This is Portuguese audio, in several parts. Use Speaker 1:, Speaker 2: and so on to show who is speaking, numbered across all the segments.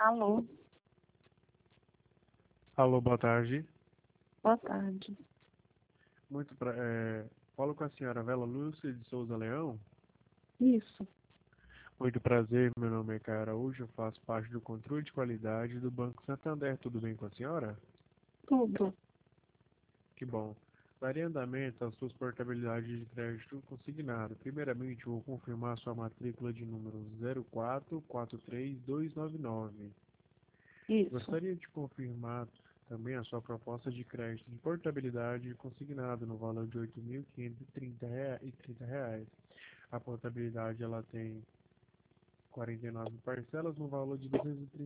Speaker 1: Alô,
Speaker 2: Alô, boa tarde.
Speaker 1: boa tarde.
Speaker 2: Muito pra, falo com a senhora Vela Lúcia de Souza Leão.
Speaker 1: Isso,
Speaker 2: Muito prazer, meu nome é Caio Araújo, eu faço parte do controle de qualidade do Banco Santander. Tudo bem com a senhora?
Speaker 1: tudo.
Speaker 2: Que bom. Daria andamento às suas portabilidades de crédito consignado. Primeiramente, vou confirmar sua matrícula de número 0443299.
Speaker 1: Isso.
Speaker 2: Gostaria de confirmar também a sua proposta de crédito de portabilidade consignado no valor de R$ 8.530. A portabilidade ela tem 49 parcelas no valor de R$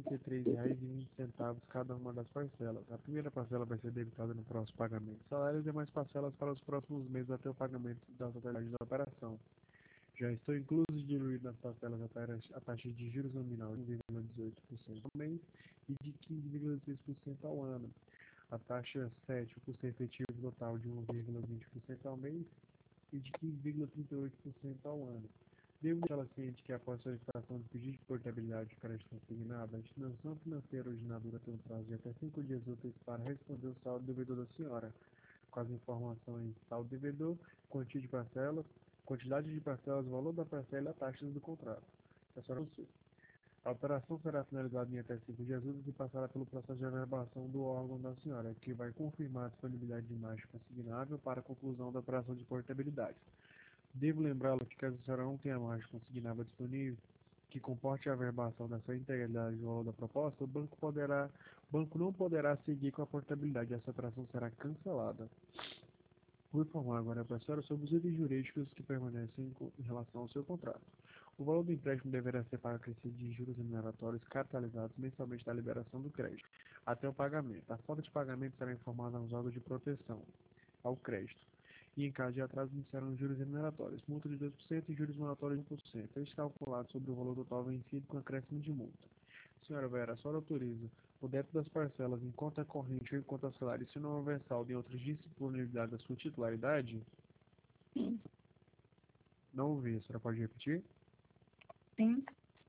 Speaker 2: 233,20 cada uma das parcelas. A primeira parcela vai ser debitada no próximo pagamento de salário e demais parcelas para os próximos meses até o pagamento da totalidade da operação. Já estou incluso e diluído nas parcelas a taxa de juros nominal de 1,18% ao mês e de 15,6% ao ano. A taxa 7, o custo efetivo total de 1,20% ao mês e de 15,38% ao ano. Devo deixá-la ciente que após a solicitação do pedido de portabilidade de crédito consignado, a instituição financeira originadora tem um prazo de até 5 dias úteis para responder o saldo devedor da senhora, com as informações saldo devedor, quantia de parcelas, quantidade de parcelas, valor da parcela e a taxa do contrato. É só consulta. A operação será finalizada em até 5 dias úteis e passará pelo processo de averbação do órgão da senhora, que vai confirmar a disponibilidade de imagem consignável para a conclusão da operação de portabilidade. Devo lembrá-lo que caso a senhora não tenha margem consignável disponível, que comporte a averbação da sua integralidade do valor da proposta, o banco não poderá seguir com a portabilidade e essa operação será cancelada. Vou informar agora para a senhora sobre os itens jurídicos que permanecem em relação ao seu contrato. O valor do empréstimo deverá ser pago acrescido de juros remuneratórios capitalizados mensalmente da liberação do crédito, até o pagamento. A falta de pagamento será informada aos órgãos de proteção ao crédito. E em caso de atraso, iniciarão juros remuneratórios, multa de 2% e juros moratórios de 1%. Este calculado sobre o valor total vencido com acréscimo de multa. Senhora Vera, a senhora autoriza o débito das parcelas em conta corrente ou em conta salário, se não houver saldo em outras disponibilidades da sua titularidade?
Speaker 1: Sim,
Speaker 2: Não ouvi, a senhora pode repetir?
Speaker 1: sim,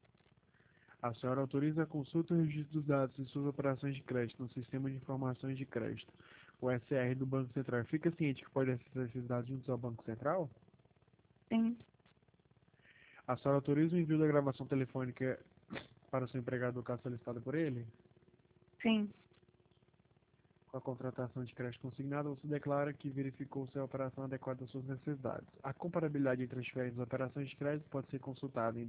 Speaker 2: A senhora autoriza a consulta e registro dos dados de suas operações de crédito no Sistema de Informações de Crédito, o SR do Banco Central. Fica ciente que pode acessar esses dados juntos ao Banco Central?
Speaker 1: sim,
Speaker 2: A senhora autoriza o envio da gravação telefônica para o seu empregador caso solicitado por ele?
Speaker 1: sim.
Speaker 2: Com a contratação de crédito consignado, você declara que verificou se a operação adequada às suas necessidades. A comparabilidade entre as diferentes operações de crédito pode ser consultada em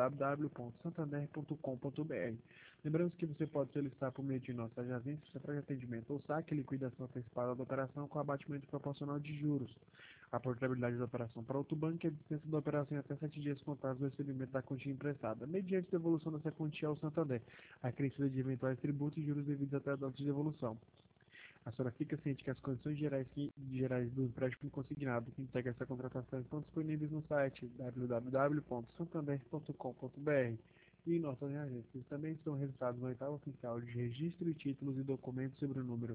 Speaker 2: www.santander.com.br. Lembramos que você pode solicitar por meio de nossas agências para atendimento ou saque, liquidação antecipada da operação com abatimento proporcional de juros. A portabilidade da operação para outro banco e a distância da operação em até 7 dias contados do recebimento da quantia emprestada, mediante devolução dessa quantia ao Santander, acrescida de eventuais tributos e juros devidos até a data de devolução. A senhora fica ciente que as condições gerais do empréstimo consignado que integra essa contratação estão disponíveis no site www.santander.com.br e em nossas agências. Também estão registrados no oitavo oficial de registro de títulos e documentos sobre o número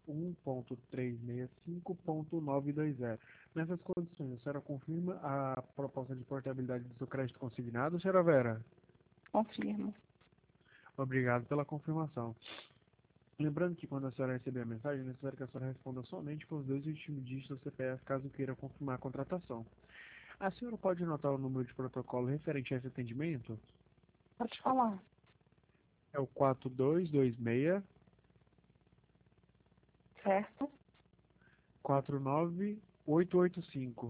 Speaker 2: 1.365.920. Nessas condições, a senhora confirma a proposta de portabilidade do seu crédito consignado, senhora Vera?
Speaker 1: Confirmo.
Speaker 2: Obrigado pela confirmação. Lembrando que quando a senhora receber a mensagem, é necessário que a senhora responda somente com os 2 últimos dígitos do CPF, caso queira confirmar a contratação. A senhora pode anotar o número de protocolo referente a esse atendimento?
Speaker 1: Pode falar.
Speaker 2: É o 4226
Speaker 1: Certo?
Speaker 2: 49885.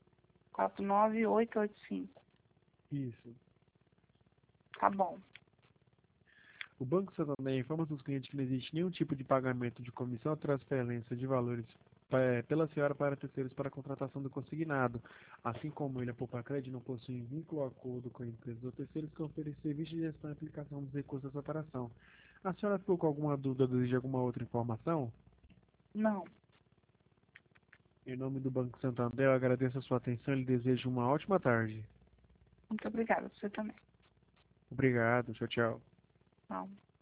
Speaker 1: 49885.
Speaker 2: Isso.
Speaker 1: Tá bom.
Speaker 2: O Banco Santander informa aos clientes que não existe nenhum tipo de pagamento de comissão ou transferência de valores pela senhora para terceiros para a contratação do consignado, assim como ele, a Poupa-Crédito, não possui vínculo ou acordo com empresas ou terceiros que oferecem serviço de gestão e aplicação dos recursos dessa operação. A senhora ficou com alguma dúvida ou deseja alguma outra informação?
Speaker 1: Não.
Speaker 2: Em nome do Banco Santander, eu agradeço a sua atenção e lhe desejo uma ótima tarde.
Speaker 1: Muito obrigada. Você também.
Speaker 2: Obrigado, tchau, tchau.
Speaker 1: Tchau.